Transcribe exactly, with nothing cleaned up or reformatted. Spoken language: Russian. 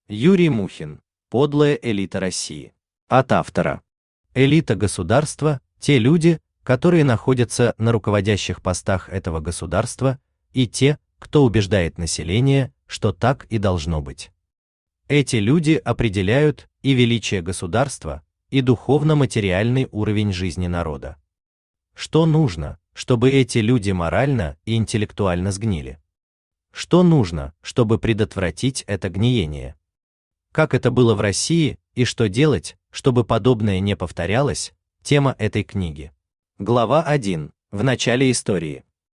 Юрий Мухин. Подлая элита России. От автора. Элита государства – те люди, которые находятся на руководящих постах этого государства, и те, кто убеждает население, что так и должно быть. Эти люди определяют и величие государства, и духовно-материальный уровень жизни народа. Что нужно, чтобы эти люди морально и интеллектуально сгнили? Что нужно, чтобы предотвратить это гниение? Как это было в России, и что делать, чтобы подобное не повторялось? Тема этой книги. Глава один. В начале истории.